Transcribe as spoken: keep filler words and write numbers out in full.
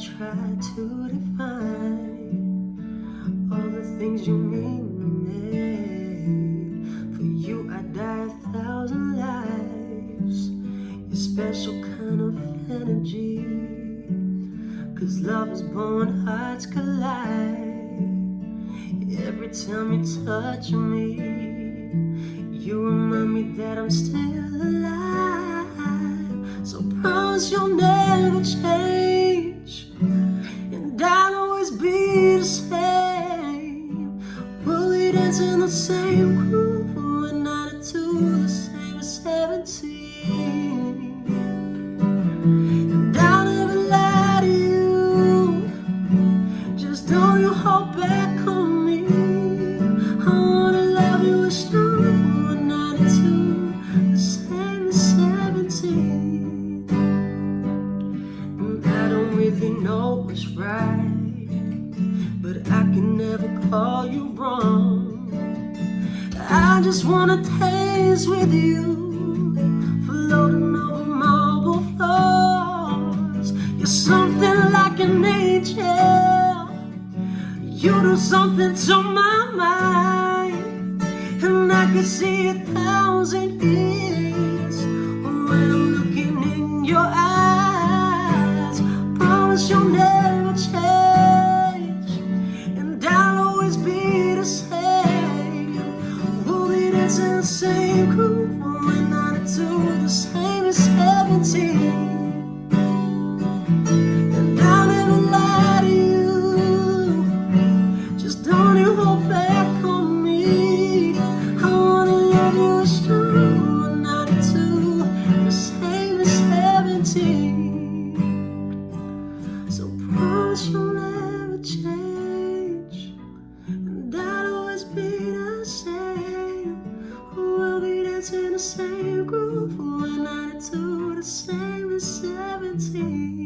try to define all the things you mean to me. For you, I'd die a thousand lives. Your special kind of energy. Cause love is born, hearts collide. Every time you touch me, you remind me that I'm still alive. So promise you'll never change, and I'll always be the same. We'll be dancing the same groove from one ninety-two, the same as seventeen. And I'll never lie to you, just don't you hold back on me. I wanna love you as strong as one ninety-two, the same as seventeen. And I don't really know what's right, but I can never call you wrong. I just wanna taste with you, floating over marble floors. You're something like an angel. You do something to my mind, and I can see a thousand years when I'm looking in your eyes. Promise you'll never change, and I'll always be the same. We'll be dancing the same groove from one ninety-two, the same as seventeen. And I'll never lie to you, just don't you hold back on me. I wanna love you as strong, one ninety-two, the same as seventeen. So promise you'll never change, and I'll always be the same. We'll be dancing the same groove from one ninety-two, the same as seventeen.